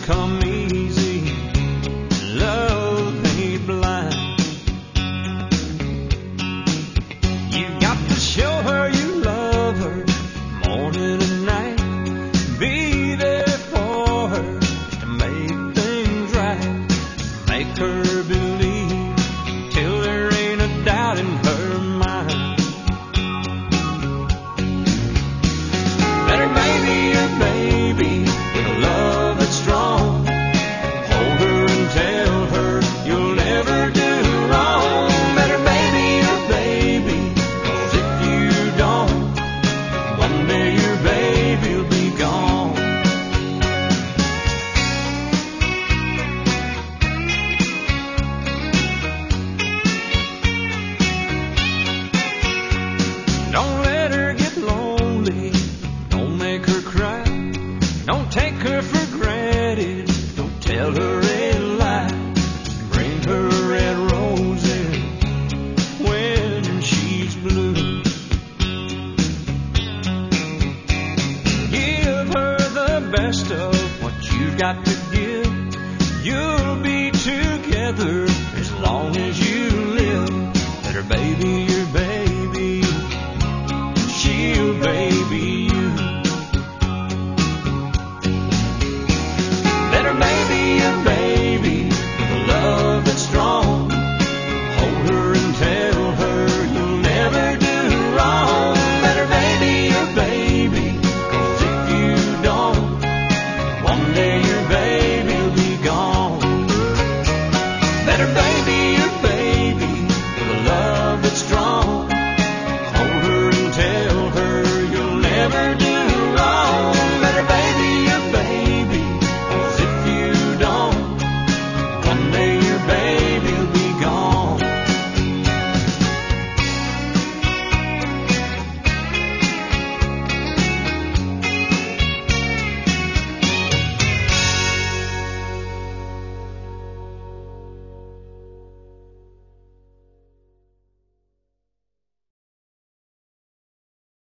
come easy. Love ain't blind. You got to show her you love her morning and night. Be there for her just to make things right. Make her believe till there ain't a doubt in her mind. Let her baby your baby with a love that's strong. Hold her and tell her you'll never do wrong. Let her baby your baby, 'cause if you don't, one day your baby'll be gone. Don't let her get lonely. Don't make her cry. Don't take her for granted. Don't tell her a lie. Bring her red roses when she's blue. Give her the best of what you got to give. You'll be together as long as you live. Let her baby your baby. She'll baby